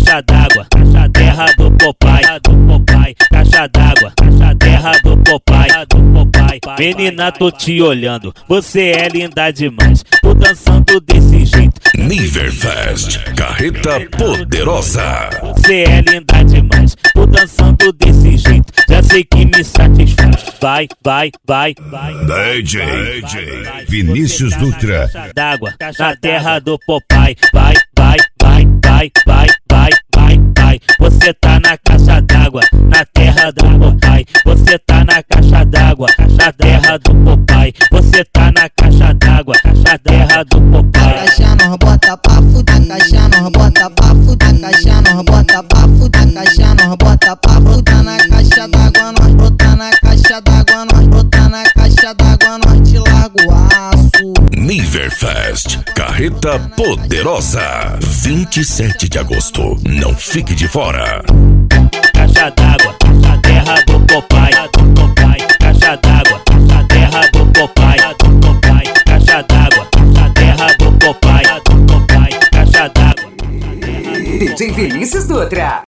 caixa d'água, caixa terra do Popeye, caixa d'água, caixa terra do Popeye, menina tô te olhando, você é linda demais, tô dançando desse jeito. Niverfest, carreta poderosa. Você é linda demais, tô dançando desse jeito, já sei que me satisfaz. Vai, vai, vai, vai. DJ Vinícius Dutra. D'água, na terra do Popeye. Vai, vai, vai, vai, vai, vai, vai, vai. Você tá na caixa d'água, na terra do Popeye. Você tá na caixa d'água, na terra do Popeye. Você tá na caixa d'água, na terra do Popeye. Caixa nós bota pra fuder, caixa nós bota pra fuder, caixa nós bota pra fuder, caixa nós bota pra fuder. Na caixa d'água nós bota na caixa d'água, nós bota na caixa d'água, nós te larga o aço. Niverfest, carreta poderosa. 27 de agosto, não fique de fora. Caixa d'água, na terra do Popeye, caixa d'água, na terra do Popeye, caixa d'água, na terra do Popeye, caixa d'água. DJ Vinícius Dutra.